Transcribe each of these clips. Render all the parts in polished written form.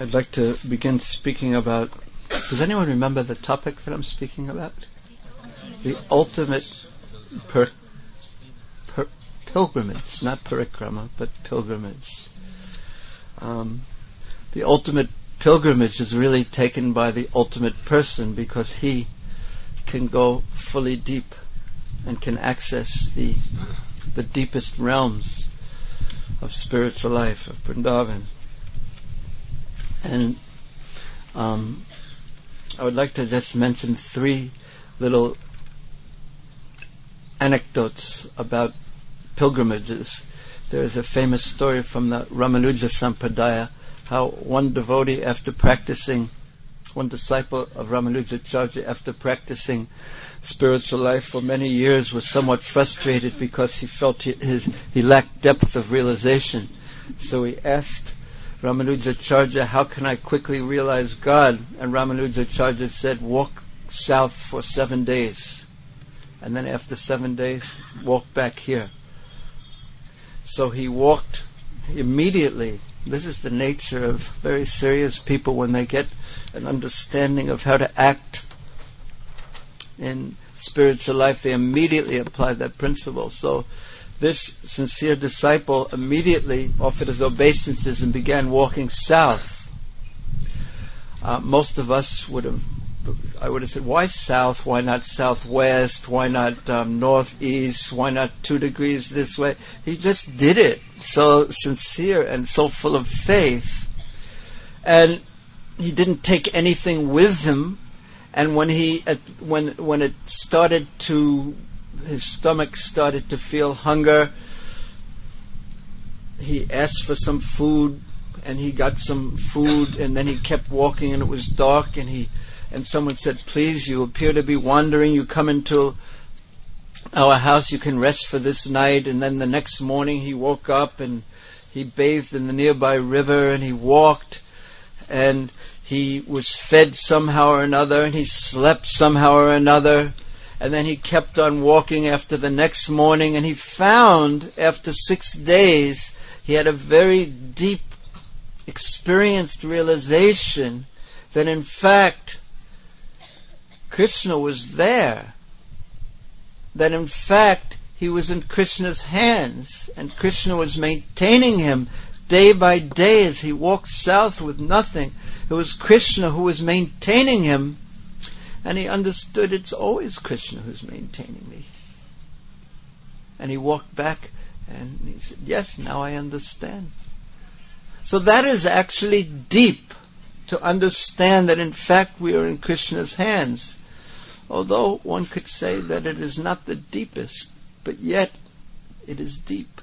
I'd like to begin speaking about, does anyone remember the topic that I'm speaking about? The ultimate pilgrimage, not parikrama, but pilgrimage. The ultimate pilgrimage is really taken by the ultimate person because he can go fully deep and can access the deepest realms of spiritual life, of Vrindavan. And I would like to just mention 3 little anecdotes about pilgrimages. There is a famous story from the Ramanuja Sampradaya, how one devotee one disciple of Ramanujacharya after practicing spiritual life for many years was somewhat frustrated because he felt he lacked depth of realization. So he asked Ramanujacharya, how can I quickly realize God? And Ramanujacharya said, walk south for 7 days. And then after 7 days, walk back here. So he walked immediately. This is the nature of very serious people when they get an understanding of how to act in spiritual life. They immediately apply that principle. So this sincere disciple immediately offered his obeisances and began walking south. Most of us I would have said, why south? Why not southwest? Why not northeast? Why not 2 degrees this way? He just did it, so sincere and so full of faith. And he didn't take anything with him. And when it started to, his stomach started to feel hunger, he asked for some food, and he got some food, and then he kept walking, and it was dark, and someone said, please, you appear to be wandering, you come into our house, you can rest for this night. And then the next morning he woke up and he bathed in the nearby river and he walked and he was fed somehow or another and he slept somehow or another. And then he kept on walking after the next morning, and he found after 6 days he had a very deep experienced realization that in fact Krishna was there, that in fact he was in Krishna's hands, and Krishna was maintaining him day by day as he walked south with nothing. It was Krishna who was maintaining him, and he understood it's always Krishna who's maintaining me. And he walked back and he said, yes, now I understand. So that is actually deep, to understand that in fact we are in Krishna's hands. Although one could say that it is not the deepest, but yet it is deep.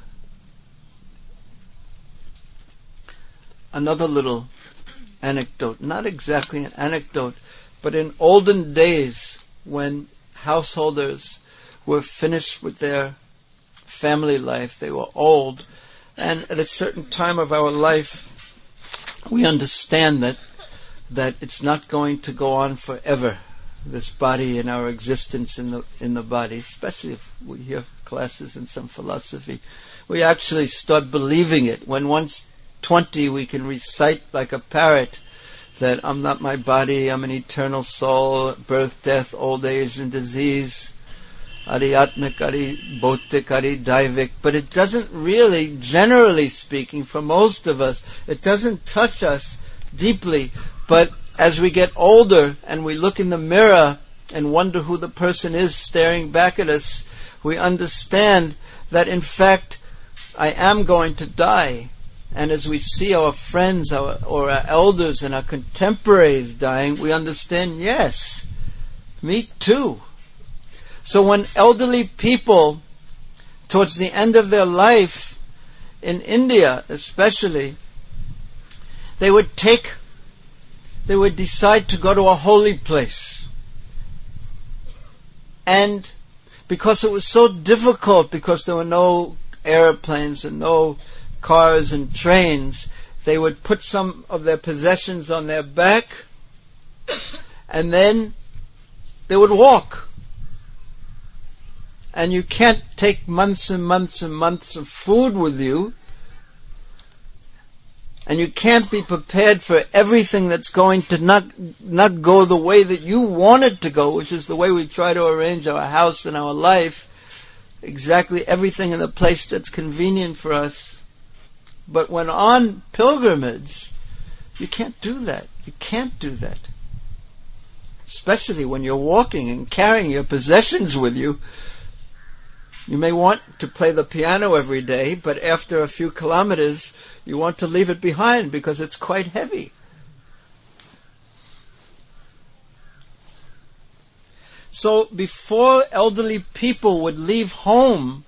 Another little anecdote, not exactly an anecdote, but in olden days when householders were finished with their family life, they were old, and at a certain time of our life we understand that it's not going to go on forever, this body and our existence in the body, especially if we hear classes in some philosophy. We actually start believing it. When one's 20, we can recite like a parrot that I'm not my body, I'm an eternal soul, birth, death, old age, and disease, Ariyatmik, Bhautik, Daivik. But it doesn't really, generally speaking, for most of us, it doesn't touch us deeply. But as we get older and we look in the mirror and wonder who the person is staring back at us, we understand that in fact I am going to die. And as we see our friends or our elders and our contemporaries dying, we understand, yes, me too. So when elderly people, towards the end of their life, in India especially, they would decide to go to a holy place. And because it was so difficult, because there were no airplanes and no cars and trains, they would put some of their possessions on their back and then they would walk. And you can't take months and months and months of food with you. And you can't be prepared for everything that's going to not go the way that you want it to go, which is the way we try to arrange our house and our life. Exactly everything in the place that's convenient for us. But when on pilgrimage, you can't do that. You can't do that. Especially when you're walking and carrying your possessions with you. You may want to play the piano every day, but after a few kilometers, you want to leave it behind because it's quite heavy. So before elderly people would leave home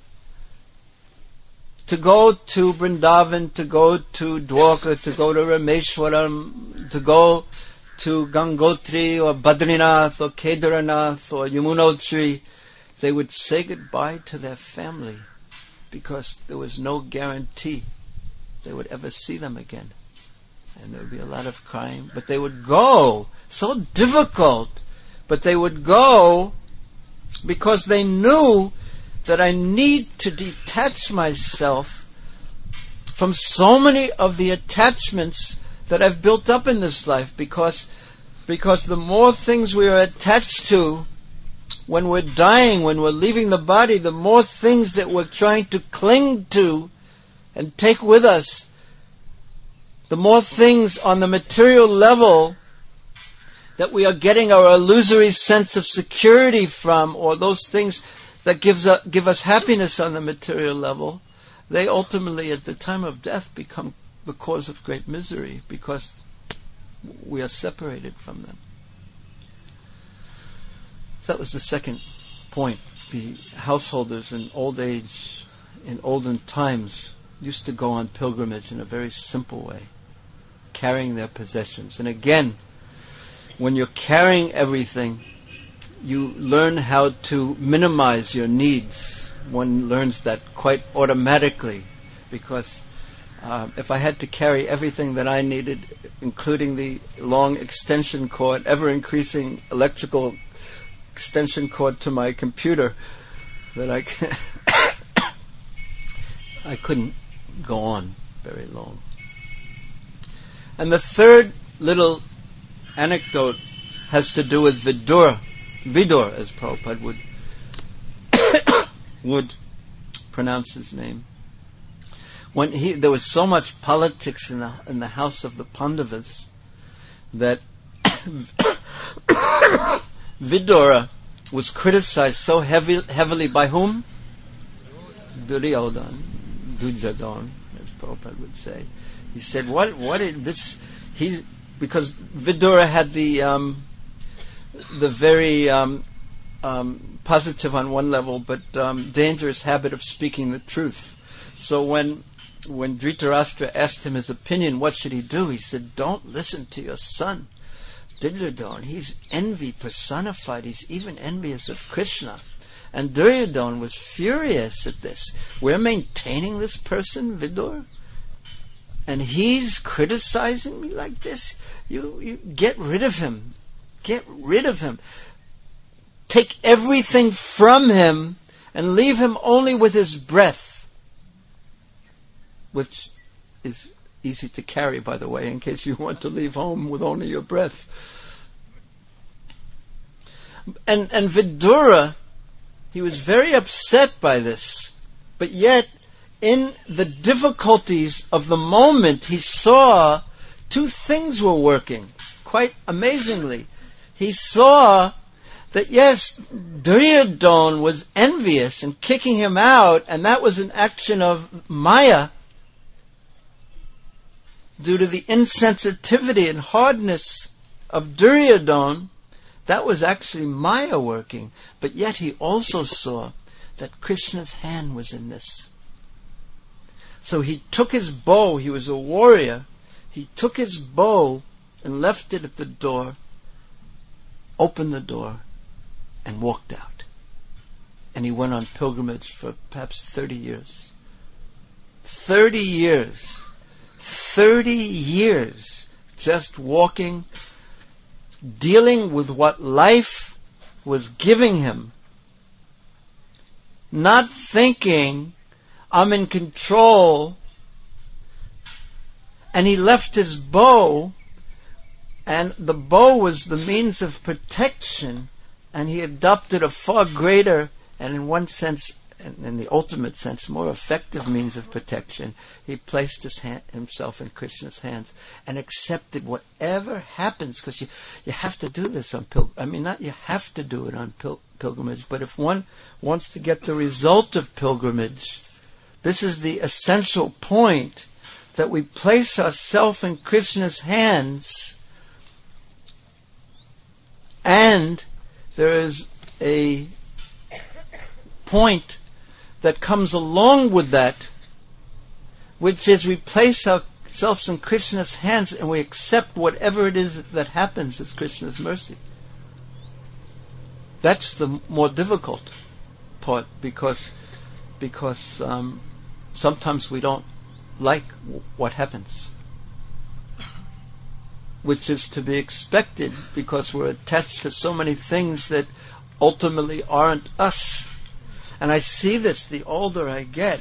to go to Vrindavan, to go to Dwarka, to go to Rameshwaram, to go to Gangotri or Badrinath or Kedaranath or Yamunotri, they would say goodbye to their family because there was no guarantee they would ever see them again. And there would be a lot of crying. But they would go. So difficult. But they would go because they knew that I need to detach myself from so many of the attachments that I've built up in this life. Because the more things we are attached to, when we're dying, when we're leaving the body, the more things that we're trying to cling to and take with us, the more things on the material level that we are getting our illusory sense of security from, or those things that give us happiness on the material level, they ultimately at the time of death become the cause of great misery because we are separated from them. That was the second point. The householders in old age, in olden times, used to go on pilgrimage in a very simple way, carrying their possessions. And again, when you're carrying everything, you learn how to minimize your needs. One learns that quite automatically, because if I had to carry everything that I needed, including the long extension cord, ever-increasing electrical extension cord to my computer, that I couldn't go on very long. And the third little anecdote has to do with Vidura, as Prabhupada would pronounce his name. When there was so much politics in the house of the Pandavas that Vidura was criticized so heavily by whom? Duryodhana, as Prabhupada would say. He said, "What is this?" Because Vidura had the very positive on one level, but dangerous habit of speaking the truth. So when Dhritarashtra asked him his opinion, what should he do? He said, "Don't listen to your son, Duryodhana. He's envy personified. He's even envious of Krishna." And Duryodhana was furious at this. We're maintaining this person, Vidura, and he's criticizing me like this? You get rid of him. Get rid of him. Take everything from him and leave him only with his breath, which is easy to carry, by the way, in case you want to leave home with only your breath. And Vidura, he was very upset by this, but yet in the difficulties of the moment, he saw two things were working quite amazingly. He saw that yes, Duryodhana was envious and kicking him out, and that was an action of Maya due to the insensitivity and hardness of Duryodhana. That was actually Maya working. But yet he also saw that Krishna's hand was in this. So he took his bow, he was a warrior, he took his bow and left it at the door, opened the door, and walked out. And he went on pilgrimage for perhaps 30 years. 30 years. 30 years just walking, dealing with what life was giving him. Not thinking, I'm in control, And he left his bow, and the bow was the means of protection, and he adopted a far greater, and in one sense, in the ultimate sense, more effective means of protection. He placed himself in Krishna's hands and accepted whatever happens, because you have to do this on not you have to do it on pilgrimage, but if one wants to get the result of pilgrimage, this is the essential point, that we place ourselves in Krishna's hands, and there is a point that comes along with that, which is we place ourselves in Krishna's hands and we accept whatever it is that happens as Krishna's mercy. That's the more difficult part, because sometimes we don't like what happens, which is to be expected, because we're attached to so many things that ultimately aren't us. And I see this the older I get.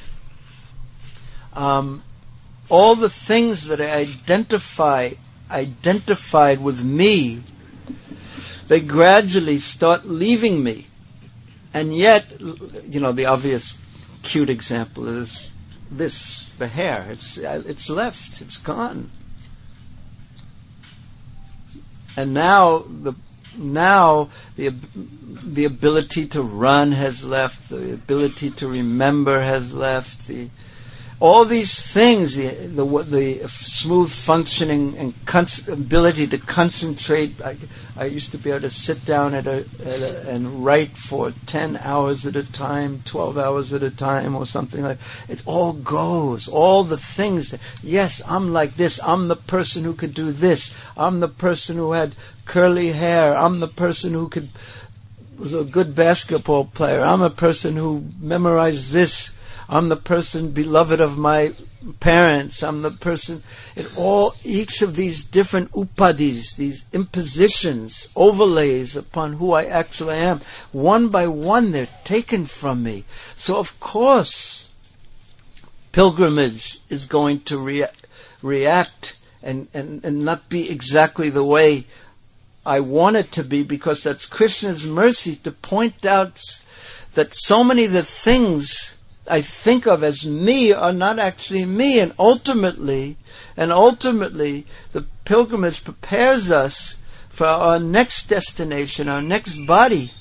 All the things that I identified with me, they gradually start leaving me. And yet, the obvious cute example is this, the hair. It's left, it's gone. And now the ability to run has left, the ability to remember has left, all these things, the smooth functioning and ability to concentrate. I used to be able to sit down and write for 10 hours at a time, 12 hours at a time, or something like that. It all goes. All the things. Yes, I'm like this. I'm the person who could do this. I'm the person who had curly hair. I'm the person who was a good basketball player. I'm a person who memorized this. I'm the person beloved of my parents. I'm the person. Each of these different upadis, these impositions, overlays upon who I actually am, one by one they're taken from me. So of course, pilgrimage is going to react and not be exactly the way I want it to be, because that's Krishna's mercy to point out that so many of the things I think of as me are not actually me, and ultimately, the pilgrimage prepares us for our next destination, our next body.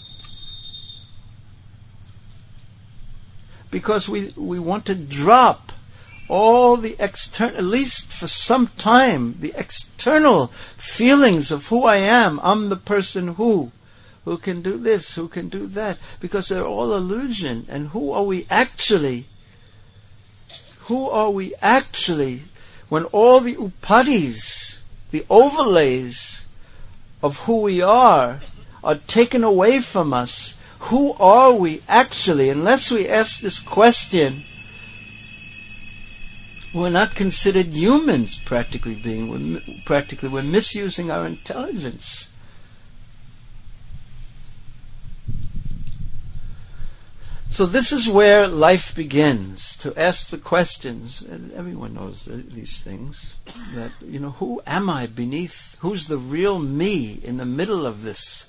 Because we want to drop all the external, at least for some time, the external feelings of who I am. I'm the person who can do this, who can do that, because they're all illusion. And who are we actually? When all the upadis, the overlays of who we are taken away from us? Who are we actually? Unless we ask this question, we're not considered humans, practically. We're misusing our intelligence. So this is where life begins, to ask the questions, and everyone knows these things, that, who am I beneath? Who's the real me in the middle of this?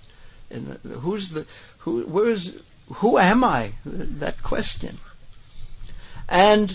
Who am I? That question. And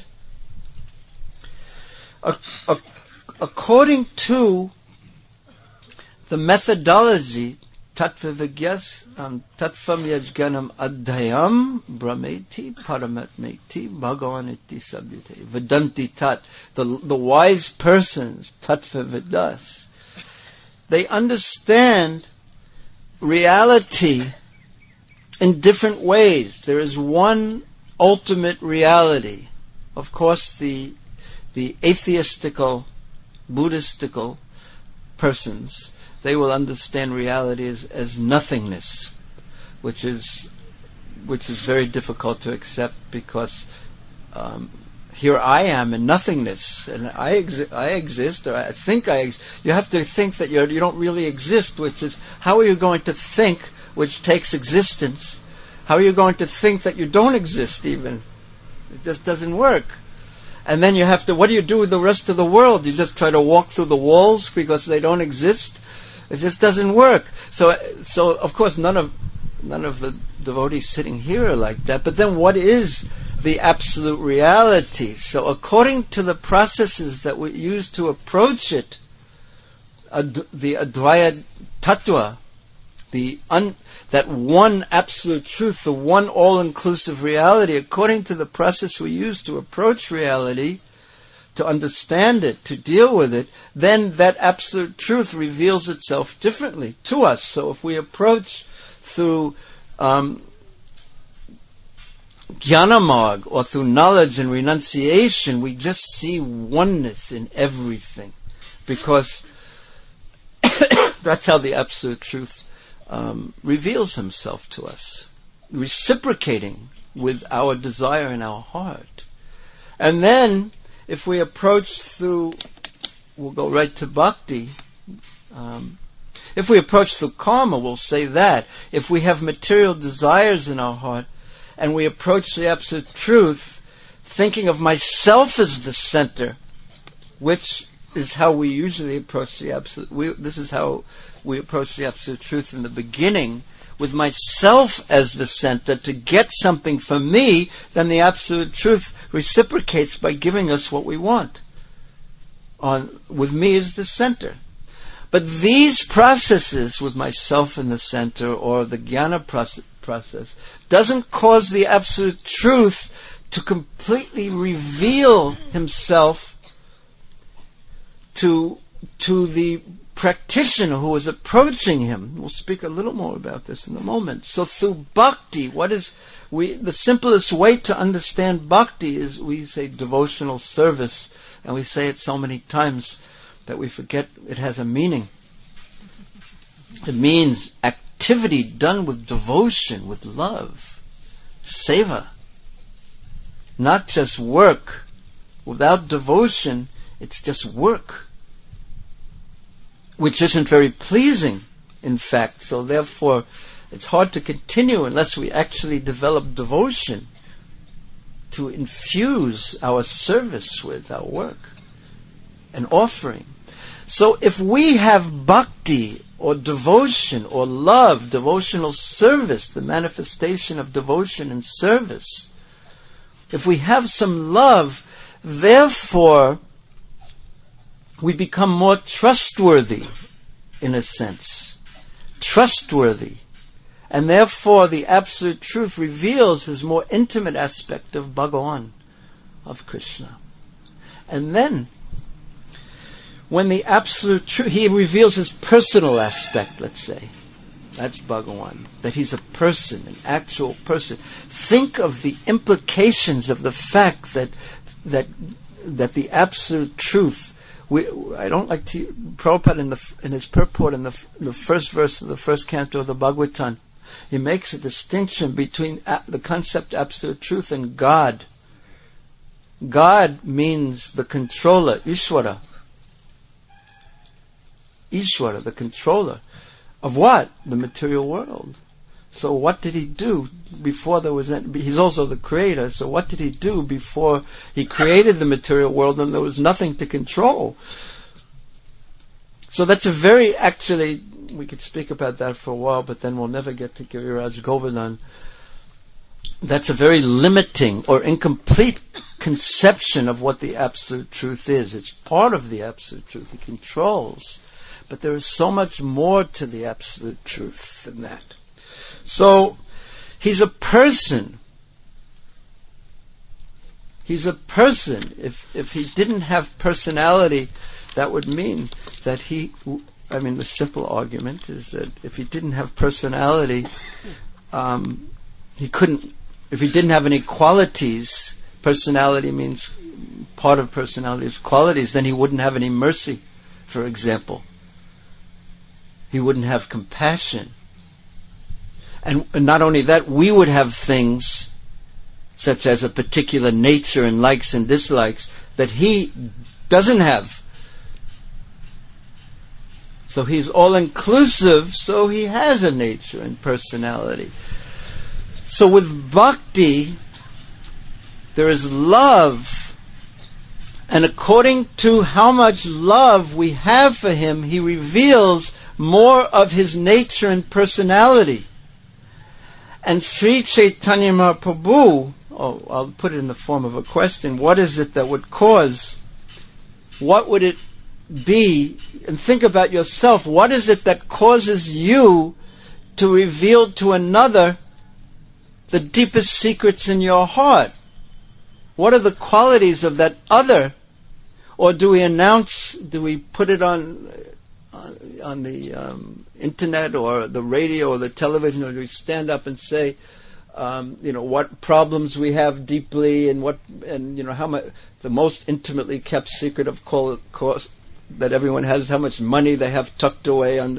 according to the methodology, Tattva Vigyas, Tattvam Yajganam Adhyam Brahmeti Paramatmeti Bhagavaniti Sabhyate Vedanti Tat, the wise persons, Tattva Vidas, they understand reality in different ways. There is one ultimate reality. Of course, the atheistical, Buddhistical persons, they will understand reality as nothingness, which is very difficult to accept, because here I am in nothingness, and I exist, or I think I exist. You have to think that you don't really exist, which is, how are you going to think, which takes existence? How are you going to think that you don't exist even? It just doesn't work. And then you have to, what do you do with the rest of the world? You just try to walk through the walls because they don't exist? It just doesn't work. So of course none of the devotees sitting here are like that. But then what is the absolute reality? So according to the processes that we use to approach it, the Advaya Tattva, that one absolute truth, the one all-inclusive reality, according to the process we use to approach reality, to understand it, to deal with it, then that absolute truth reveals itself differently to us. So if we approach through Jnanamarg, or through knowledge and renunciation, we just see oneness in everything. Because that's how the absolute truth reveals himself to us, reciprocating with our desire in our heart. And then, if we approach through, we'll go right to bhakti. If we approach through karma, we'll say that. If we have material desires in our heart, and we approach the absolute truth, thinking of myself as the center, which is how we usually approach the absolute. This is how we approach the absolute truth in the beginning, with myself as the center to get something from me. Then the absolute truth reciprocates by giving us what we want. With me as the center. But these processes, with myself in the center, or the jnana process, doesn't cause the absolute truth to completely reveal himself to the practitioner who is approaching him. We'll speak a little more about this in a moment. So through bhakti, the simplest way to understand bhakti is, we say devotional service, and we say it so many times that we forget it has a meaning. It means activity done with devotion, with love, seva. Not just work. Without devotion, it's just work, which isn't very pleasing, in fact. So therefore, it's hard to continue unless we actually develop devotion to infuse our service with, our work, and offering. So if we have bhakti, or devotion, or love, devotional service, the manifestation of devotion and service, if we have some love, therefore we become more trustworthy, in a sense. Trustworthy. And therefore the absolute truth reveals his more intimate aspect of Bhagavan, of Krishna. And then, when the absolute truth, he reveals his personal aspect, let's say. That's Bhagavan. That he's a person, an actual person. Think of the implications of the fact that the absolute truth, I don't like to, Prabhupada in his purport in the first verse of the first canto of the Bhagavatam, he makes a distinction between the concept absolute truth and God. God means the controller, Ishvara. Ishvara, the controller. Of what? The material world. So what did he do before there was any? He's also the creator, so what did he do before he created the material world and there was nothing to control? So that's actually, we could speak about that for a while, but then we'll never get to Giriraj Govardhan. That's a very limiting or incomplete conception of what the absolute truth is. It's part of the absolute truth. He controls. But there is so much more to the absolute truth than that. So, he's a person. He's a person. If he didn't have personality, that would mean that the simple argument is that if he didn't have personality, he couldn't, if he didn't have any qualities, personality means, part of personality is qualities, then he wouldn't have any mercy, for example. He wouldn't have compassion. And not only that, we would have things such as a particular nature and likes and dislikes that he doesn't have. So he's all-inclusive, so he has a nature and personality. So with bhakti, there is love And according to how much love we have for him, he reveals more of his nature and personality. And Sri Chaitanya Mahaprabhu, I'll put it in the form of a question, what is it that would cause, what would it be, and think about yourself, what is it that causes you to reveal to another the deepest secrets in your heart? What are the qualities of that other? Or do we put it on the internet or the radio or the television, or do we stand up and say, what problems we have deeply, and how much, the most intimately kept secret, of course, that everyone has, how much money they have tucked away on.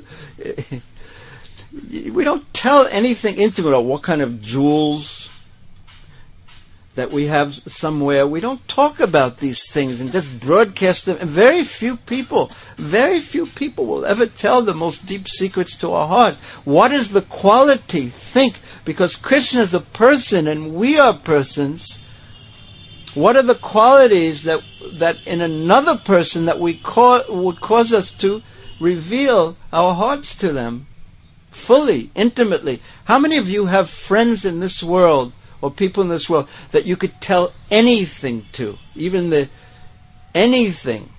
We don't tell anything intimate about what kind of jewels that we have somewhere. We don't talk about these things and just broadcast them. And very few people will ever tell the most deep secrets to our heart. What is the quality? Think, because Krishna is a person and we are persons. What are the qualities that in another person that would cause us to reveal our hearts to them fully, intimately? How many of you have friends in this world or people in this world that you could tell anything to, even anything?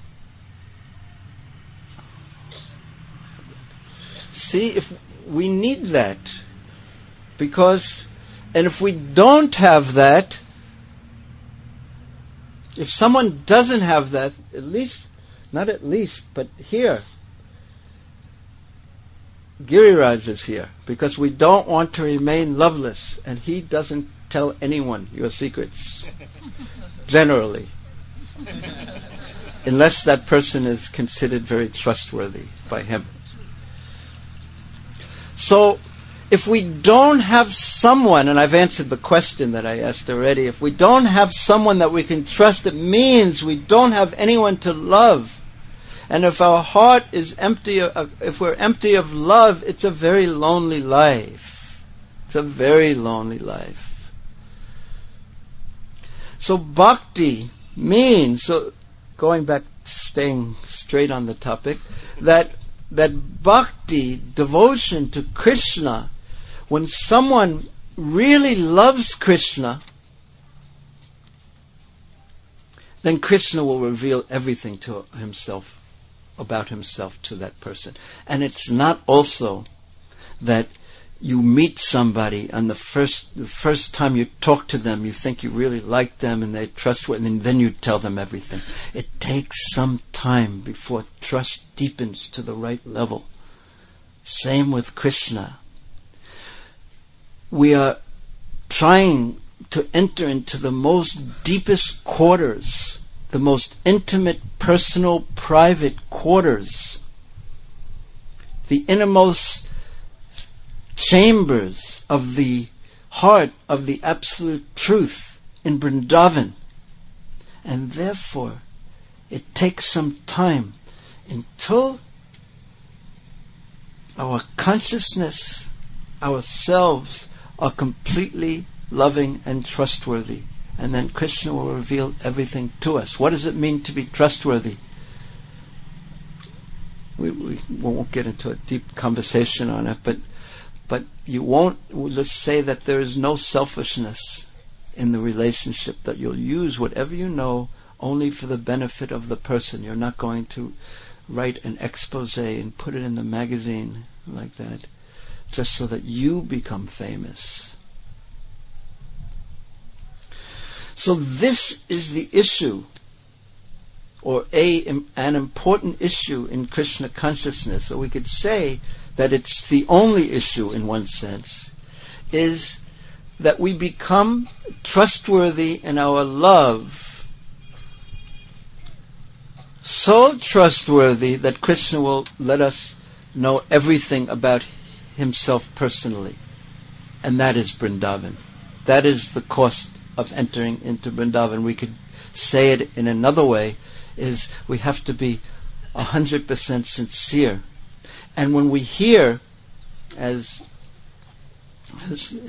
See, if we need that, and if we don't have that, if someone doesn't have that, but here, Giriraj is here, because we don't want to remain loveless, and he doesn't tell anyone your secrets, generally, unless that person is considered very trustworthy by him. So, if we don't have someone, and I've answered the question that I asked already, if we don't have someone that we can trust, it means we don't have anyone to love. And if our heart is empty, if we're empty of love, it's a very lonely life. It's a very lonely life. So bhakti means, so going back, staying straight on the topic, that bhakti, devotion to Krishna, when someone really loves Krishna, then Krishna will reveal everything to himself, about himself, to that person. And it's not also that you meet somebody and the first time you talk to them, you think you really like them and they're trustworthy, and then you tell them everything. It takes some time before trust deepens to the right level. Same with Krishna. We are trying to enter into the most deepest quarters, the most intimate, personal, private quarters, the innermost chambers of the heart of the absolute truth in Vrindavan. And therefore, it takes some time until our consciousness, ourselves, are completely loving and trustworthy. And then Krishna will reveal everything to us. What does it mean to be trustworthy? We won't get into a deep conversation on it, but you won't, let's say that there is no selfishness in the relationship, that you'll use whatever you know only for the benefit of the person. You're not going to write an expose and put it in the magazine like that, just so that you become famous. So this is the issue, or an important issue in Krishna consciousness, or we could say that it's the only issue in one sense, is that we become trustworthy in our love, so trustworthy that Krishna will let us know everything about himself personally. And that is Vrindavan. That is the cost of entering into Vrindavan. We could say it in another way, is we have to be 100% sincere. And when we hear, as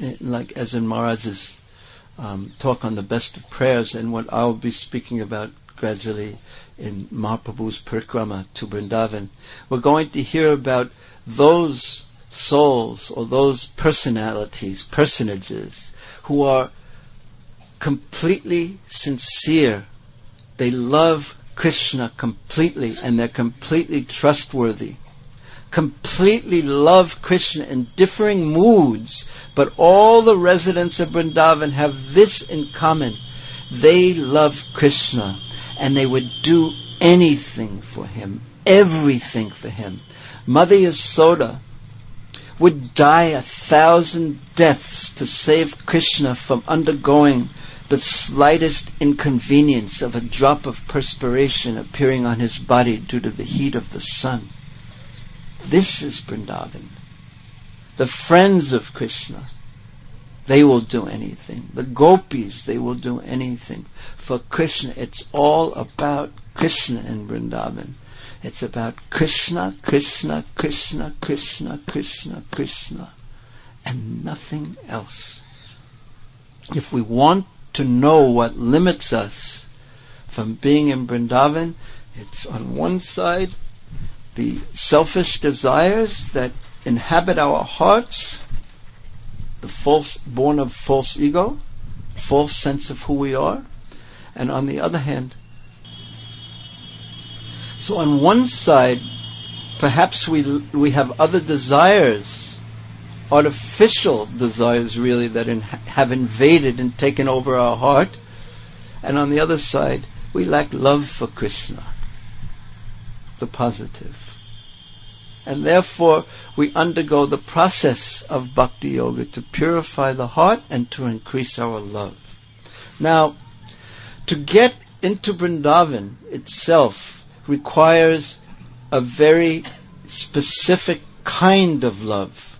in Maharaj's talk on the best of prayers, and what I'll be speaking about gradually in Mahaprabhu's Parikrama to Vrindavan. We're going to hear about those souls or those personages who are completely sincere. They love Krishna completely, and they're completely trustworthy. Completely love Krishna in differing moods, but all the residents of Vrindavan have this in common. They love Krishna, and they would do anything for him, everything for him. Mother Yasoda would die 1,000 deaths to save Krishna from undergoing the slightest inconvenience of a drop of perspiration appearing on his body due to the heat of the sun. This is Vrindavan. The friends of Krishna, they will do anything. The gopis, they will do anything for Krishna. It's all about Krishna in Vrindavan. It's about Krishna, Krishna, Krishna, Krishna, Krishna, Krishna, and nothing else. If we want to know what limits us from being in Vrindavan, it's on one side the selfish desires that inhabit our hearts, the false, born of false ego, false sense of who we are, and on the other hand, so on one side, perhaps we have other desires, artificial desires really, that have invaded and taken over our heart, and on the other side, we lack love for Krishna, the positive. And therefore, we undergo the process of bhakti yoga to purify the heart and to increase our love. Now, to get into Vrindavan itself requires a very specific kind of love.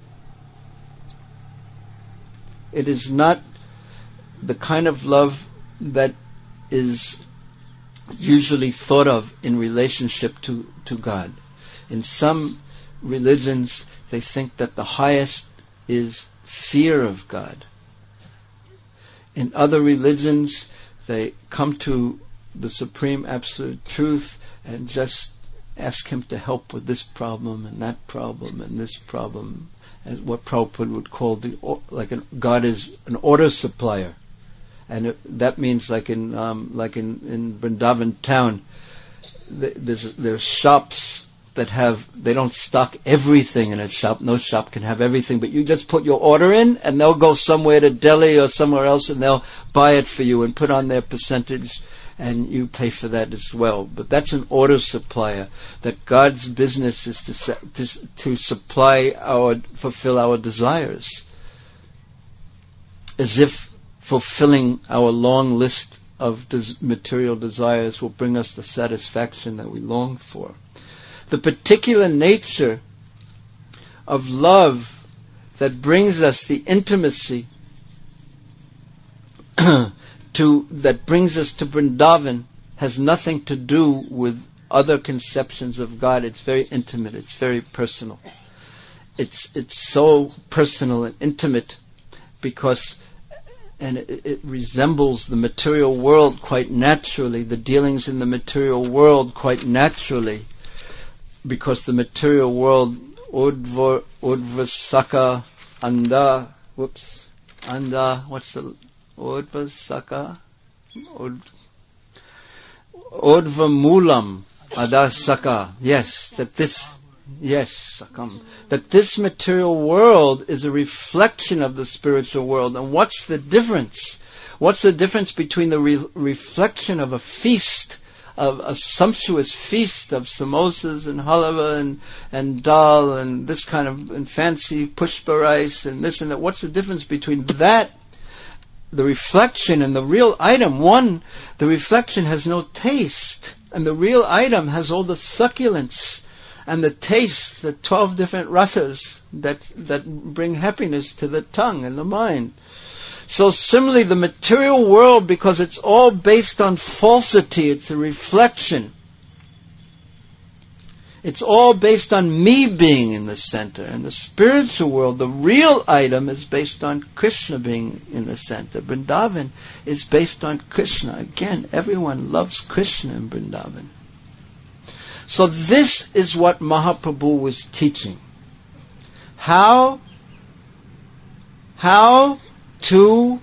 It is not the kind of love that is usually thought of in relationship to God. In some religions, they think that the highest is fear of God. In other religions, they come to the Supreme Absolute Truth and just ask him to help with this problem and that problem and this problem, and what Prabhupada would call God is an order supplier, and that means like in Vrindavan town, there's shops that they don't stock everything in a shop. No shop can have everything, but you just put your order in, and they'll go somewhere to Delhi or somewhere else, and they'll buy it for you and put on their percentage, and you pay for that as well. But that's an order supplier. That God's business is to fulfill our desires, as if fulfilling our long list of material desires will bring us the satisfaction that we long for. The particular nature of love that brings us the intimacy that brings us to Vrindavan has nothing to do with other conceptions of God. It's very intimate. It's very personal. It's so personal and intimate because it resembles the material world quite naturally, the dealings in the material world quite naturally, because the material world, Udvasaka, what's the Udvasaka? Udvamulam Adasaka. That this material world is a reflection of the spiritual world. And what's the difference? What's the difference between the reflection of a feast, of a sumptuous feast of samosas and halava and dal and this kind of and fancy pushpa rice and this and that? What's the difference between that, the reflection, and the real item? One, the reflection has no taste, and the real item has all the succulence and the taste, the 12 different rasas that bring happiness to the tongue and the mind. So similarly, the material world, because it's all based on falsity, it's a reflection. It's all based on me being in the center. In the spiritual world, the real item is based on Krishna being in the center. Vrindavan is based on Krishna. Again, everyone loves Krishna in Vrindavan. So this is what Mahaprabhu was teaching. How to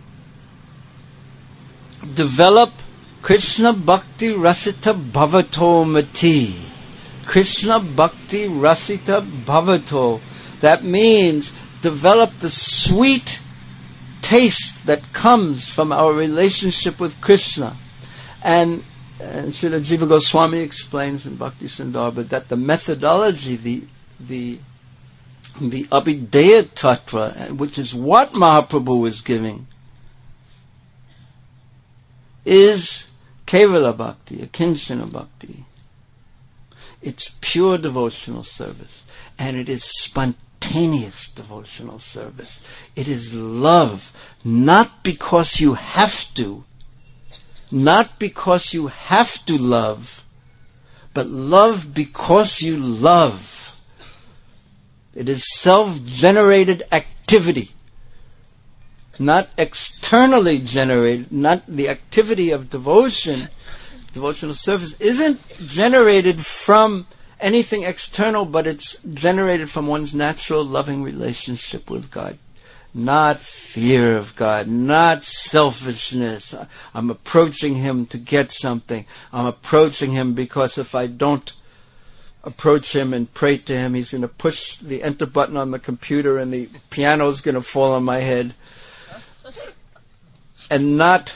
develop Krishna Bhakti Rasita Bhavato Mati. Krishna Bhakti Rasita Bhavato. That means develop the sweet taste that comes from our relationship with Krishna. And Srila Jiva Goswami explains in Bhakti Sandarbha that the methodology, the Abhideya Tattva, which is what Mahaprabhu is giving, is Kevala Bhakti, Akinchana Bhakti. It's pure devotional service. And it is spontaneous devotional service. It is love, not because you have to. Not because you have to love, but love because you love. It is self-generated activity. Not externally generated, not the activity of devotion. Devotional service isn't generated from anything external, but it's generated from one's natural loving relationship with God. Not fear of God, not selfishness. I'm approaching Him to get something. I'm approaching Him because if I don't approach Him and pray to Him, He's going to push the enter button on the computer and the piano's going to fall on my head. And not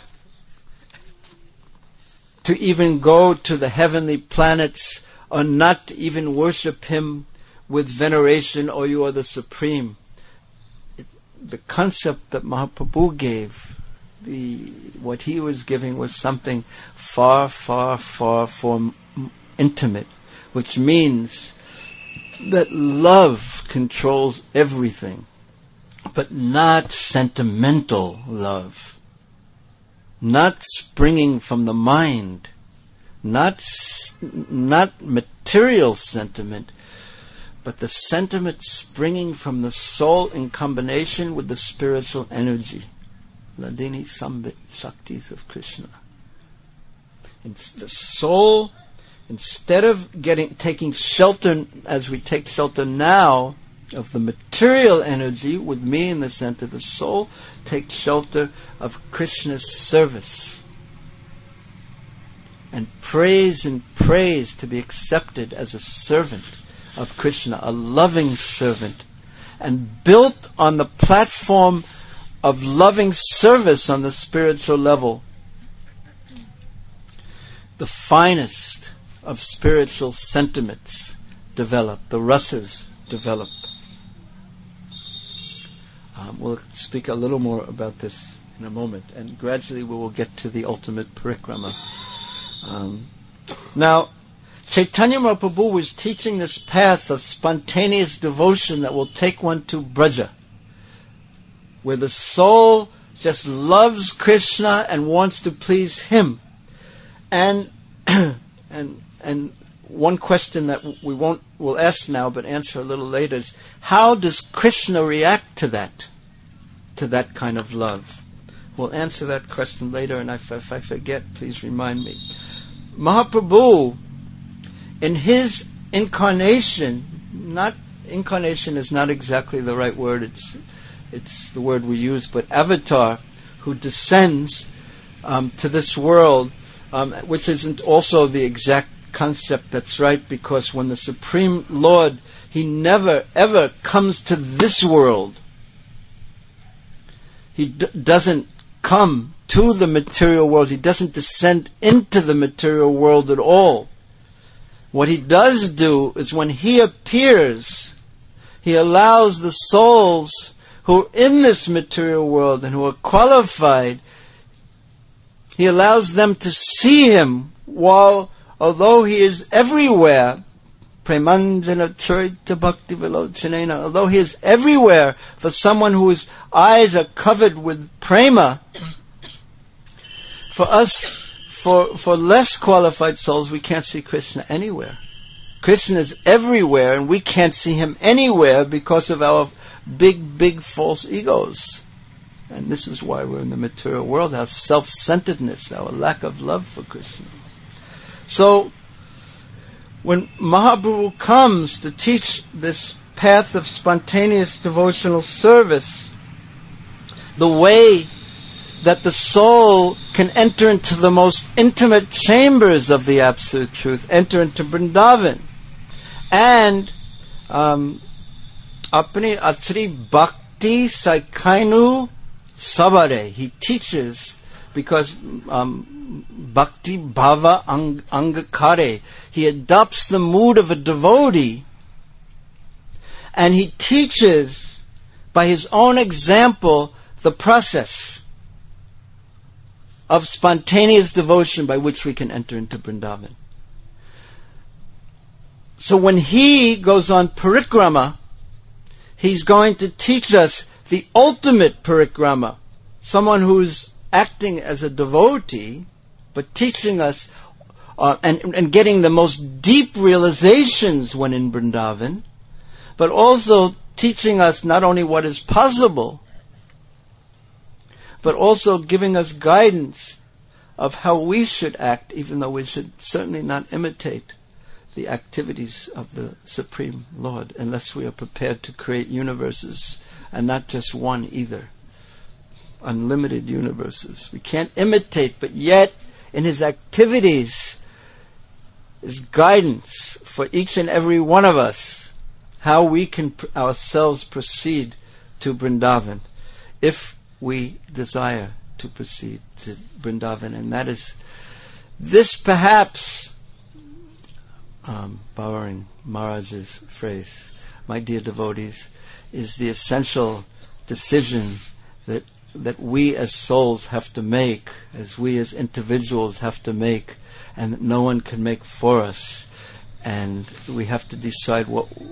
to even go to the heavenly planets, or not to even worship Him with veneration, or you are the supreme. The concept that Mahaprabhu gave, what he was giving was something far, far, far more intimate, which means that love controls everything, but not sentimental love, not springing from the mind, not material sentiment, but the sentiment springing from the soul in combination with the spiritual energy. Ladini Sambit Shaktis of Krishna. It's the soul, instead of taking shelter, as we take shelter now, of the material energy with me in the center, the soul takes shelter of Krishna's service. And prays to be accepted as a servant of Krishna, a loving servant, and built on the platform of loving service on the spiritual level. The finest of spiritual sentiments develop, the rasas develop. We'll speak a little more about this in a moment, and gradually we will get to the ultimate parikrama. Now, Chaitanya Mahaprabhu was teaching this path of spontaneous devotion that will take one to Braja, where the soul just loves Krishna and wants to please Him. And one question that we'll ask now but answer a little later is, how does Krishna react to that kind of love? We'll answer that question later, and if I forget, please remind me. Mahaprabhu, in his incarnation, incarnation is not exactly the right word, it's the word we use, but avatar, who descends to this world, which isn't also the exact concept that's right, because when the Supreme Lord, He never ever comes to this world. He doesn't come to the material world. He doesn't descend into the material world at all. What He does do is when He appears, He allows the souls who are in this material world and who are qualified, He allows them to see Him, although He is everywhere, Premanjana Charita Bhakti Vilochanena, although He is everywhere for someone whose eyes are covered with prema, for us, for less qualified souls, we can't see Krishna anywhere. Krishna is everywhere and we can't see him anywhere because of our big false egos. And this is why we're in the material world, our self-centeredness, our lack of love for Krishna. So, when Mahaprabhu comes to teach this path of spontaneous devotional service, the way that the soul can enter into the most intimate chambers of the Absolute Truth, enter into Vrindavan, and apni atri bhakti saikainu sabare. He teaches because bhakti bhava angakare. He adopts the mood of a devotee, and he teaches by his own example the process of spontaneous devotion by which we can enter into Vrindavan. So when he goes on parikrama, he's going to teach us the ultimate parikrama. Someone who's acting as a devotee, but teaching us and getting the most deep realizations when in Vrindavan, but also teaching us not only what is possible, but also giving us guidance of how we should act, even though we should certainly not imitate the activities of the Supreme Lord, unless we are prepared to create universes, and not just one either. Unlimited universes. We can't imitate, but yet in his activities is guidance for each and every one of us, how we can ourselves proceed to Vrindavan, if we desire to proceed to Vrindavan. And that is, this perhaps, borrowing Maharaj's phrase, my dear devotees, is the essential decision that we as souls have to make, as we as individuals have to make, and that no one can make for us. And we have to decide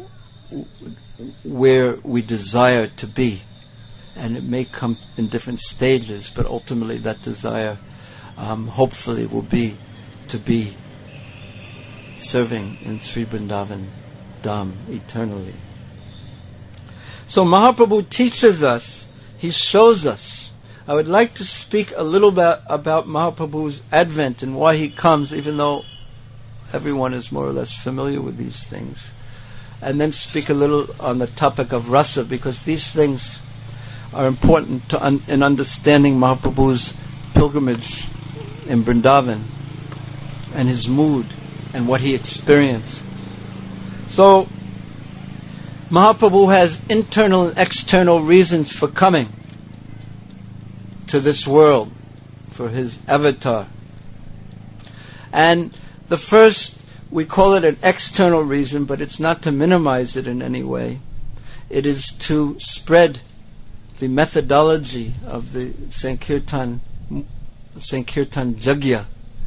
where we desire to be. And it may come in different stages, but ultimately that desire hopefully will be to be serving in Sri Vrindavan Dham eternally. So Mahaprabhu teaches us, he shows us. I would like to speak a little bit about Mahaprabhu's advent and why he comes, even though everyone is more or less familiar with these things. And then speak a little on the topic of rasa, because these things are important in understanding Mahaprabhu's pilgrimage in Vrindavan and his mood and what he experienced. So, Mahaprabhu has internal and external reasons for coming to this world, for his avatar. And the first, we call it an external reason, but it's not to minimize it in any way. It is to spread the methodology of the Sankirtan Jagya.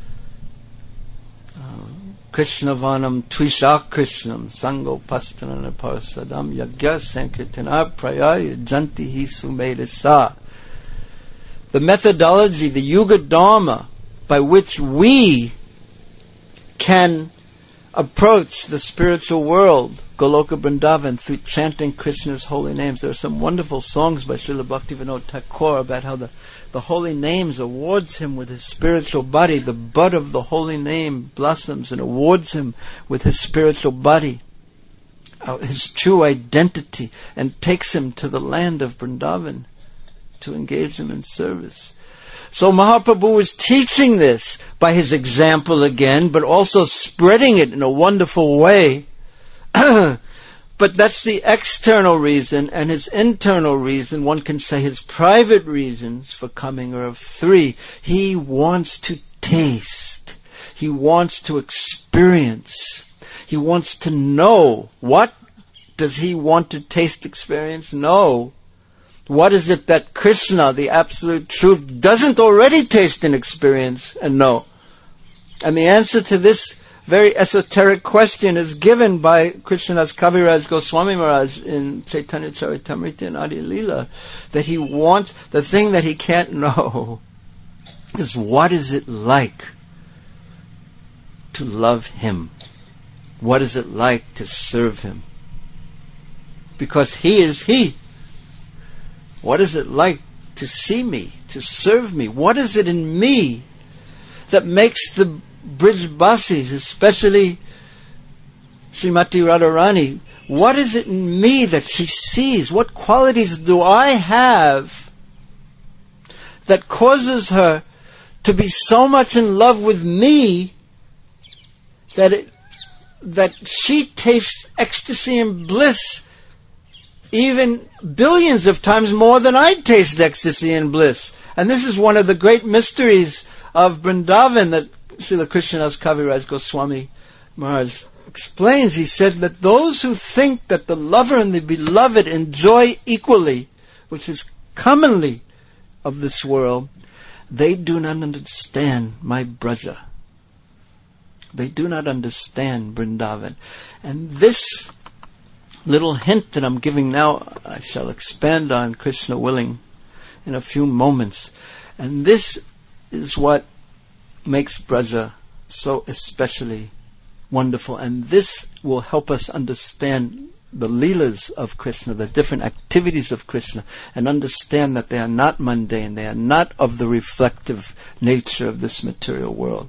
Krishnavanam Tvisha Krishnam Sango Pastanana Parasadam Yagya Sankirtana Prayaya Janti Hi Sumedasa. The methodology, the Yuga Dharma, by which we can approach the spiritual world, Goloka Vrindavan, through chanting Krishna's holy names. There are some wonderful songs by Srila Bhaktivinoda Thakur about how the holy names awards him with his spiritual body. The bud of the holy name blossoms and awards him with his spiritual body, his true identity, and takes him to the land of Vrindavan to engage him in service. So Mahaprabhu is teaching this by his example again, but also spreading it in a wonderful way. But that's the external reason, and his internal reason, one can say his private reasons for coming, are of three. He wants to taste. He wants to experience. He wants to know. What does he want to taste, experience, know? What is it that Krishna, the Absolute Truth, doesn't already taste and experience and know? And the answer to this very esoteric question is given by Krishnadas Kaviraj Goswami Maharaj in Chaitanya Charitamrita and Adi Leela, that he wants, the thing that he can't know is, what is it like to love him? what is it like to serve Him? Because He is He. What is it like to see me, to serve me? What is it in me that makes the Brijbasis, especially Srimati Radharani, what is it in me that she sees? What qualities do I have that causes her to be so much in love with me that she tastes ecstasy and bliss even billions of times more than I taste ecstasy and bliss? And this is one of the great mysteries of Vrindavan that Srila Krishnadas Kaviraj Goswami Maharaj explains. He said that those who think that the lover and the beloved enjoy equally, which is commonly of this world, they do not understand my Braja. They do not understand Vrindavan. And this little hint that I'm giving now, I shall expand on, Krishna willing, in a few moments. And this is what makes Braja so especially wonderful. And this will help us understand the Leelas of Krishna, the different activities of Krishna, and understand that they are not mundane, they are not of the reflective nature of this material world.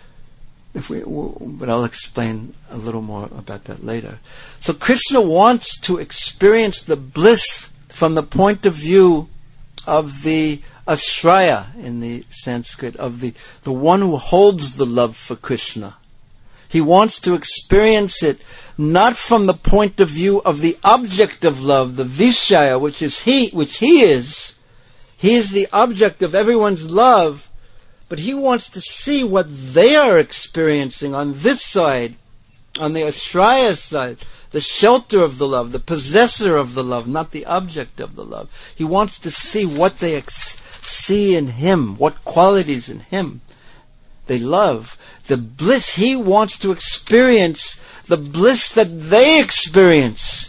But I'll explain a little more about that later. So Krishna wants to experience the bliss from the point of view of the Ashraya in the Sanskrit, of the one who holds the love for Krishna. He wants to experience it not from the point of view of the object of love, the Vishaya, which he is. He is the object of everyone's love, but he wants to see what they are experiencing on this side, on the Ashraya side, the shelter of the love, the possessor of the love, not the object of the love. He wants to see what they see in him, what qualities in him they love. The bliss, he wants to experience the bliss that they experience.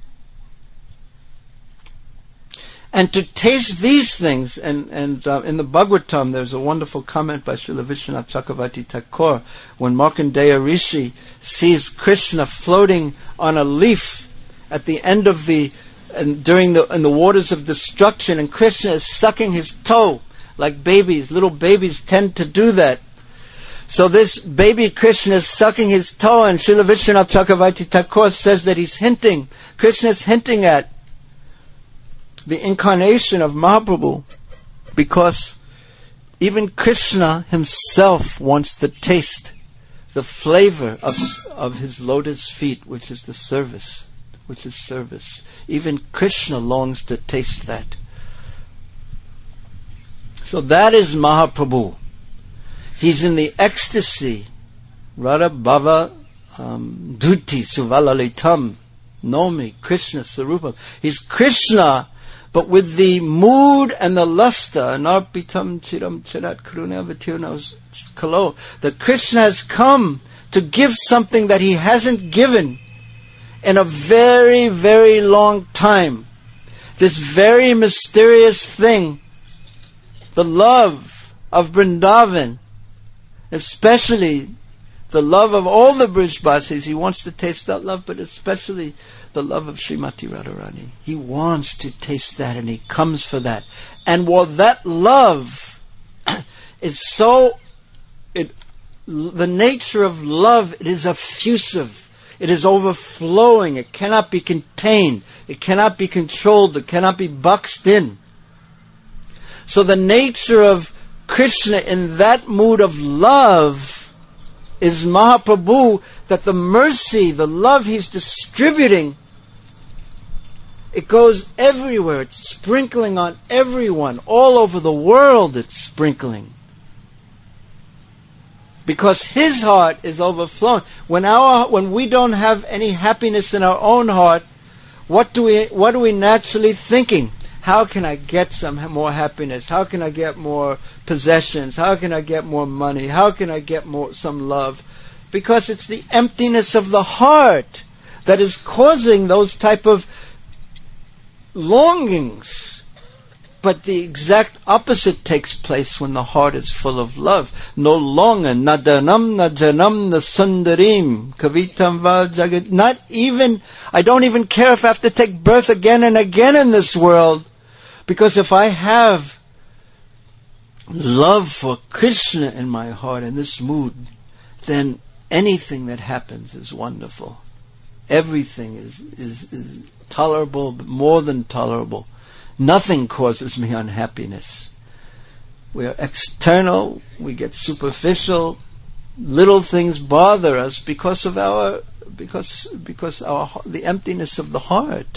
And to taste these things, and in the Bhagavatam there's a wonderful comment by Srila Vishwanath Chakravarti Thakur, when Markandeya Rishi sees Krishna floating on a leaf at the end of in the waters of destruction, and Krishna is sucking his toe like babies. Little babies tend to do that. So this baby Krishna is sucking his toe, and Srila Vishwanath Chakravarti Thakur says that Krishna is hinting at the incarnation of Mahaprabhu, because even Krishna himself wants to taste the flavor of his lotus feet, which is service. Even Krishna longs to taste that. So that is Mahaprabhu. He's in the ecstasy. Radha Bhava Duti Suvalalitam Nomi Krishna Sarupam. He's Krishna, but with the mood and the luster, Narpitam Chiram Chirat Karuna Vatirna's Kalo, that Krishna has come to give something that he hasn't given in a very, very long time. This very mysterious thing, the love of Vrindavan, especially the love of all the Brijbasis. He wants to taste that love, but especially the love of Srimati Radharani. He wants to taste that, and he comes for that. And while that love is the nature of love, it is effusive. It is overflowing. It cannot be contained. It cannot be controlled. It cannot be boxed in. So the nature of Krishna in that mood of love is Mahaprabhu, that the mercy, the love he's distributing, it goes everywhere. It's sprinkling on everyone. All over the world it's sprinkling. Because his heart is overflowing. When we don't have any happiness in our own heart, what are we naturally thinking? How can I get some more happiness? How can I get more possessions? How can I get more money? How can I get some love? Because it's the emptiness of the heart that is causing those type of longings. But the exact opposite takes place when the heart is full of love. No longer, nadanam, najanam, nasundarim, kavitam va jagat. Not even, I don't even care if I have to take birth again and again in this world. Because if I have love for Krishna in my heart, in this mood, then anything that happens is wonderful. Everything is tolerable, but more than tolerable. Nothing causes me unhappiness. We are external, we get superficial, little things bother us because of the emptiness of the heart.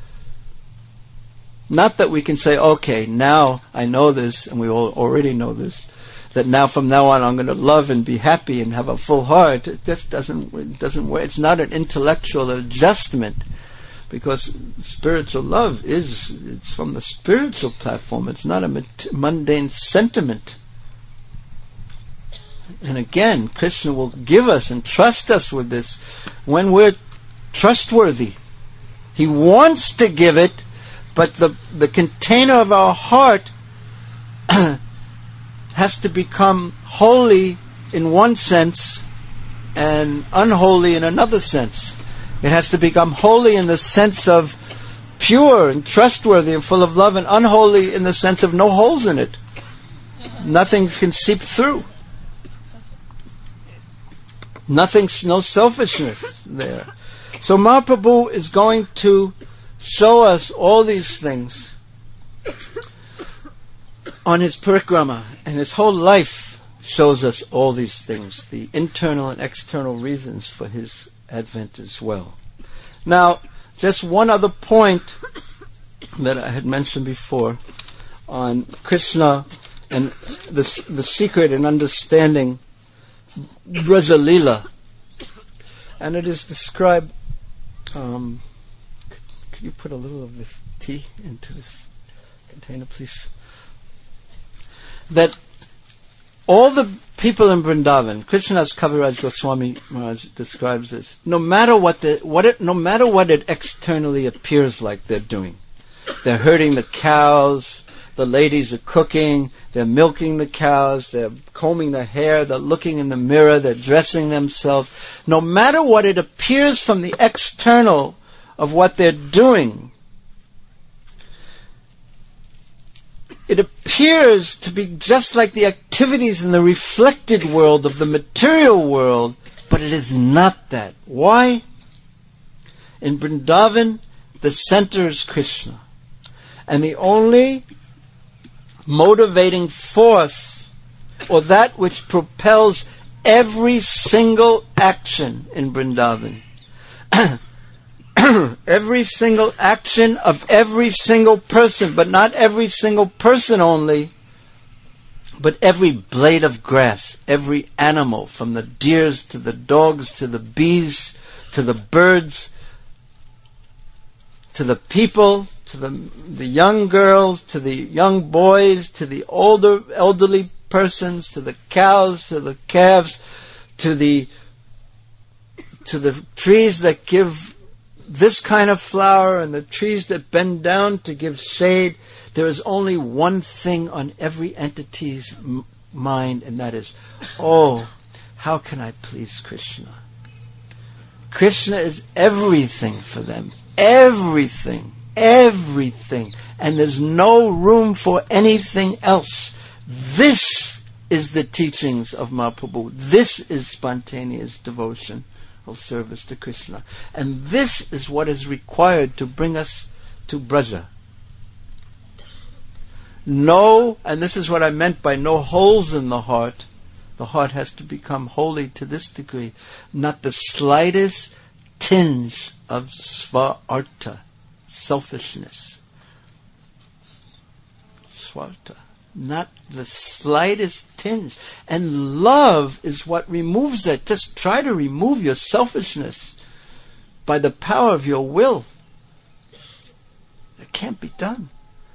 Not that we can say, okay, now I know this, and we all already know this, that now from now on I'm going to love and be happy and have a full heart. It just doesn't work. It's not an intellectual adjustment, because spiritual love it's from the spiritual platform. It's not a mundane sentiment. And again, Krishna will give us and trust us with this when we're trustworthy. He wants to give it, but the container of our heart has to become holy in one sense and unholy in another sense. It has to become holy in the sense of pure and trustworthy and full of love, and unholy in the sense of no holes in it. Nothing can seep through. No selfishness there. So Mahaprabhu is going to show us all these things on his parikrama, and his whole life shows us all these things, the internal and external reasons for his advent as well. Now, just one other point that I had mentioned before on Krishna and the secret in understanding Braja Leela. And it is described, could you put a little of this tea into this container, please? That all the people in Vrindavan, Krishnadas Kaviraj Goswami Maharaj describes this. No matter what it externally appears like they're doing, they're herding the cows, the ladies are cooking, they're milking the cows, they're combing their hair, they're looking in the mirror, they're dressing themselves. No matter what it appears from the external of what they're doing, it appears to be just like the activities in the reflected world of the material world, but it is not that. Why? In Vrindavan, the center is Krishna. And the only motivating force, or that which propels every single action in Vrindavan, every single action of every single person, but not every single person only, but every blade of grass, every animal, from the deers to the dogs to the bees to the birds to the people, to the young girls, to the young boys, to the elderly persons, to the cows, to the calves, to the trees that give this kind of flower and the trees that bend down to give shade. There is only one thing on every entity's mind, and that is, oh, how can I please Krishna? Krishna is everything for them. Everything. And there's no room for anything else. This is the teachings of Mahaprabhu. This is spontaneous devotion of service to Krishna. And this is what is required to bring us to Braja. No, and this is what I meant by no holes in the heart. The heart has to become holy to this degree. Not the slightest tinge of svarta, selfishness. Svarta. Not the slightest tinge. And love is what removes that. Just try to remove your selfishness by the power of your will. It can't be done.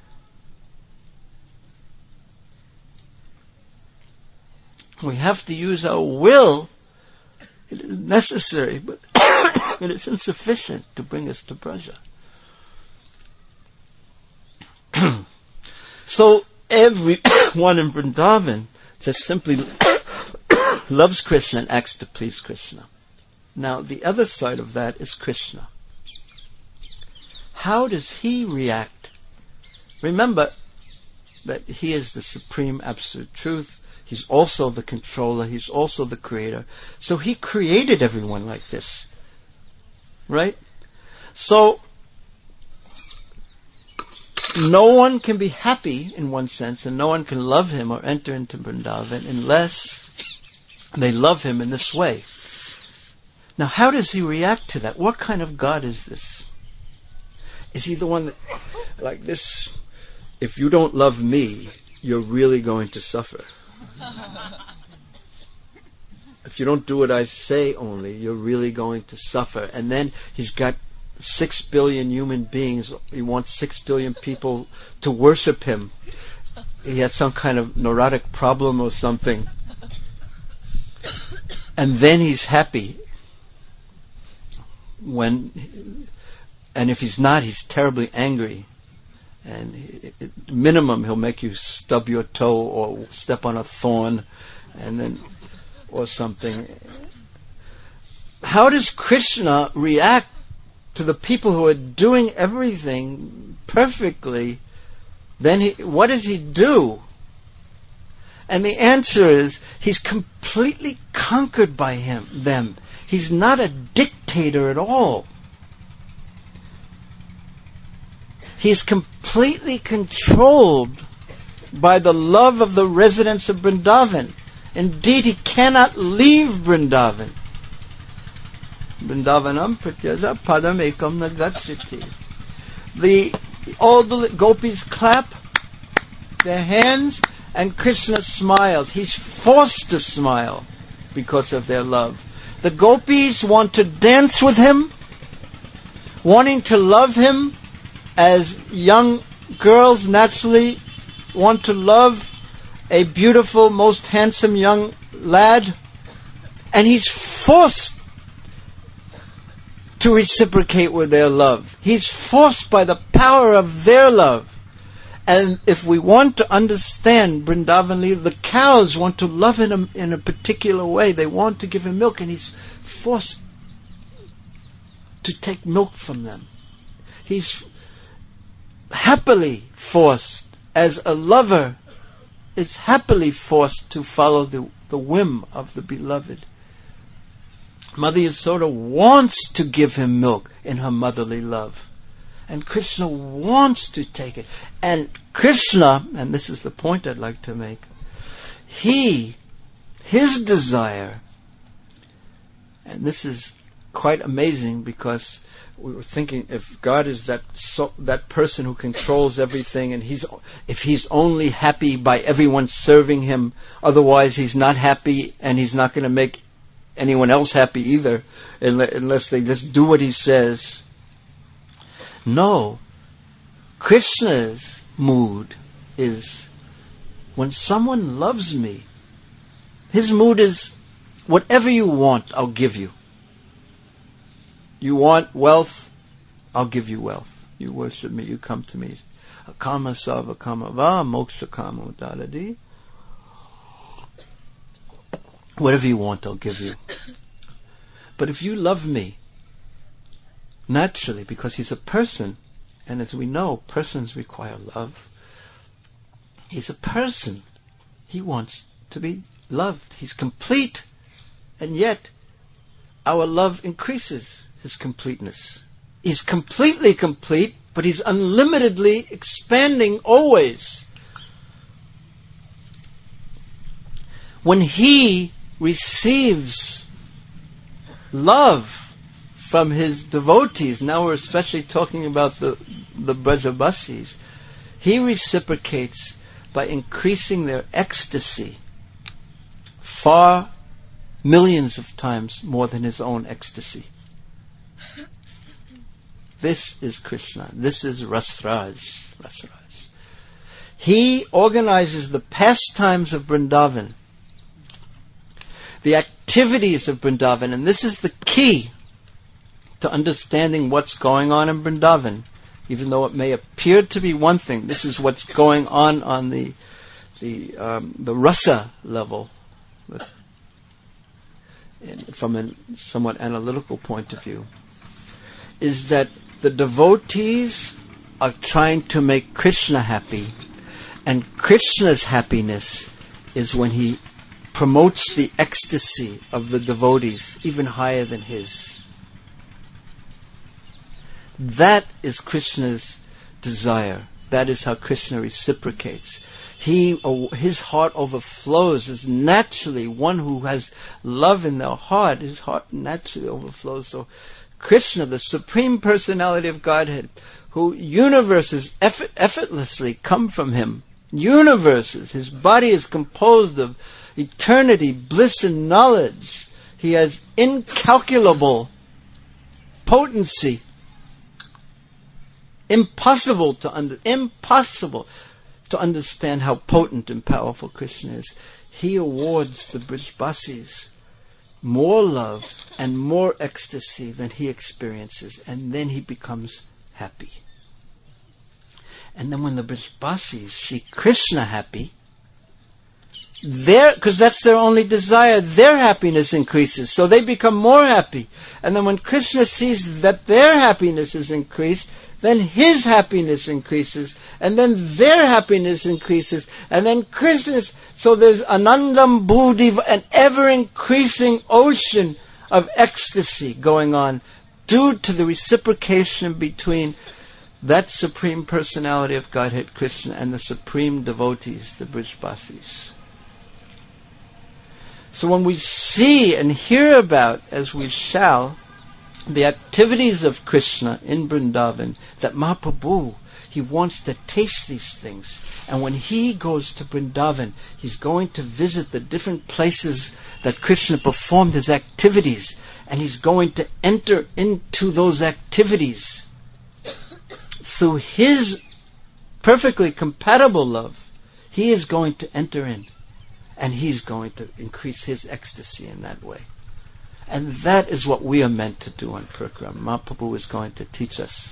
We have to use our will. It is necessary, but it is insufficient to bring us to Braja. So everyone in Vrindavan just simply loves Krishna and acts to please Krishna. Now, the other side of that is Krishna. How does he react? Remember that he is the supreme absolute truth. He's also the controller. He's also the creator. So he created everyone like this. Right? So, no one can be happy in one sense, and no one can love him or enter into Vrindavan unless they love him in this way. Now, how does he react to that? What kind of God is this? Is he the one that, like this, if you don't love me, you're really going to suffer. If you don't do what I say only, you're really going to suffer. And then he's got 6 billion human beings. He wants 6 billion people to worship him. He has some kind of neurotic problem or something. And then he's happy. And if he's not, he's terribly angry. And minimum, he'll make you stub your toe or step on a thorn, and then, or something. How does Krishna react to the people who are doing everything perfectly? Then what does he do? And the answer is, he's completely conquered by them. He's not a dictator at all. He's completely controlled by the love of the residents of Vrindavan. Indeed, he cannot leave Vrindavan. Vrindavanam pratyaja padam ekam nagacchati. All the gopis clap their hands, and Krishna smiles. He's forced to smile because of their love. The gopis want to dance with him, wanting to love him, as young girls naturally want to love a beautiful, most handsome young lad. And he's forced to reciprocate with their love. He's forced by the power of their love. And if we want to understand Vrindavan Leela, the cows want to love him in a particular way. They want to give him milk, and he's forced to take milk from them. He's happily forced, as a lover is happily forced to follow the whim of the beloved. Mother Yasoda wants to give him milk in her motherly love. And Krishna wants to take it. And Krishna, and this is the point I'd like to make, his desire, and this is quite amazing because we were thinking, if God is that person who controls everything, and if he's only happy by everyone serving him, otherwise he's not happy, and he's not going to make anyone else happy either, unless they just do what he says. No. Krishna's mood is, when someone loves me, his mood is, whatever you want, I'll give you. You want wealth, I'll give you wealth. You worship me, you come to me. Akama sava kama va moksha kama udaladi. Whatever you want, I'll give you. But if you love me, naturally, because he's a person, and as we know, persons require love. He's a person. He wants to be loved. He's complete. And yet, our love increases his completeness. He's completely complete, but he's unlimitedly expanding always. When he receives love from his devotees, now we're especially talking about the Brajabasis, he reciprocates by increasing their ecstasy far millions of times more than his own ecstasy. This is Krishna. This is Rasraj. He organizes the pastimes of Vrindavan, the activities of Vrindavan, and this is the key to understanding what's going on in Vrindavan. Even though it may appear to be one thing, this is what's going on the rasa level, from a somewhat analytical point of view, is that the devotees are trying to make Krishna happy, and Krishna's happiness is when he promotes the ecstasy of the devotees even higher than his. That is Krishna's desire. That is how Krishna reciprocates. His heart overflows. Is naturally one who has love in their heart. His heart naturally overflows. So Krishna, the Supreme Personality of Godhead, who universes effortlessly come from him. Universes. His body is composed of eternity, bliss, and knowledge. He has incalculable potency. Impossible to understand how potent and powerful Krishna is. He awards the Brijbasis more love and more ecstasy than he experiences, and then he becomes happy. And then when the Brijbasis see Krishna happy, because that's their only desire, their happiness increases, so they become more happy. And then when Krishna sees that their happiness is increased, then his happiness increases, and then their happiness increases, and then Krishna's, so there's Anandam Buddhi, an ever-increasing ocean of ecstasy going on, due to the reciprocation between that Supreme Personality of Godhead, Krishna, and the Supreme Devotees, the Brijbasis. So when we see and hear about, as we shall, the activities of Krishna in Vrindavan, that Mahaprabhu, he wants to taste these things. And when he goes to Vrindavan, he's going to visit the different places that Krishna performed his activities. And he's going to enter into those activities through his perfectly compatible love. He is going to enter in. And he's going to increase his ecstasy in that way. And that is what we are meant to do on Parikrama. Mahaprabhu is going to teach us.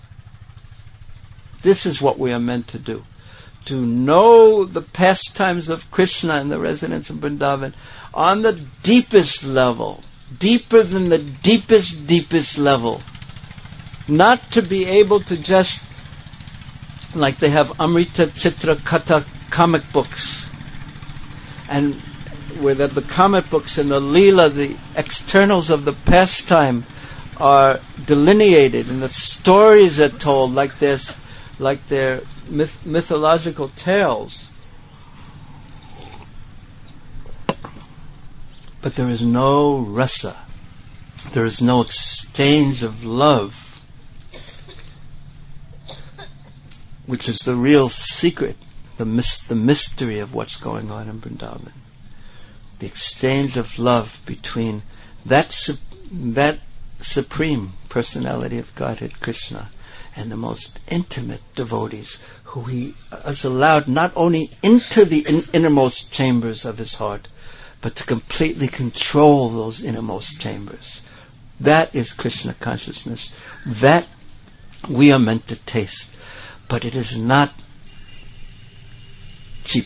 This is what we are meant to do. To know the pastimes of Krishna and the residents of Vrindavan on the deepest level. Deeper than the deepest level. Not to be able to just, like they have Amrita Chitra Katha comic books. And where the comic books and the Leela, the externals of the pastime, are delineated, and the stories are told like this, like they're mythological tales. But there is no rasa. There is no exchange of love, which is the real secret, the mystery of what's going on in Vrindavan. The exchange of love between that Supreme Personality of Godhead, Krishna, and the most intimate devotees, who he has allowed not only into the innermost chambers of his heart, but to completely control those innermost chambers. That is Krishna consciousness. That we are meant to taste. But it is not cheap.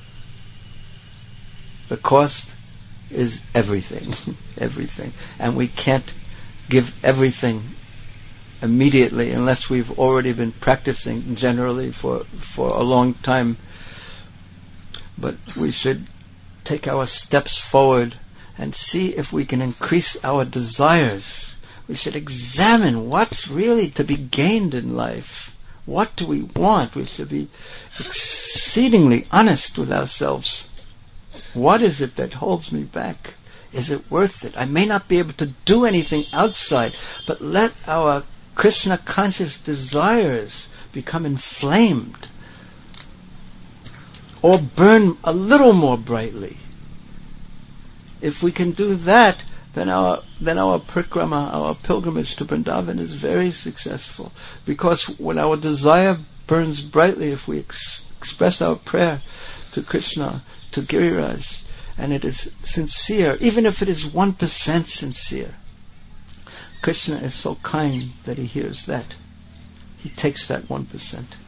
The cost is everything. Everything. And we can't give everything immediately unless we've already been practicing generally for a long time. But we should take our steps forward and see if we can increase our desires. We should examine what's really to be gained in life. What do we want? We should be exceedingly honest with ourselves. What is it that holds me back? Is it worth it? I may not be able to do anything outside, but let our Krishna conscious desires become inflamed or burn a little more brightly. If we can do that, then our parikrama, our pilgrimage to Vrindavan is very successful. Because when our desire burns brightly, if we express our prayer to Krishna, to Giriraj, and it is sincere, even if it is 1% sincere, Krishna is so kind that he hears that. He takes that 1%.